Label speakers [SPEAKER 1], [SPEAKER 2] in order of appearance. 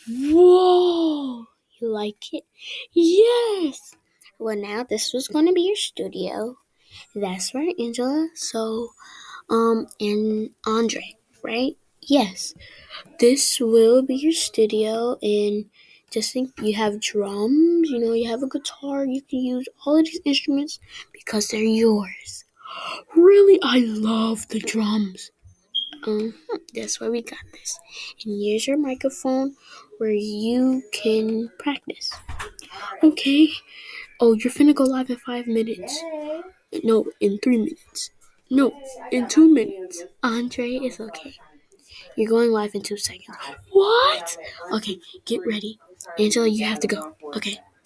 [SPEAKER 1] Whoa! You like it? Yes! Well, now this was going to be your studio. That's right, Angela. So, and Andre, right? Yes. This will be your studio, and just think you have drums, you have a guitar, you can use all of these instruments because they're yours. Really, I love the drums. That's why we got this. And here's your microphone where you can practice. Okay. Oh, you're finna go live in 5 minutes. No, in 3 minutes. No, in 2 minutes. Andre, it's okay. You're going live in 2 seconds. What? Okay, get ready. Angela, you have to go. Okay.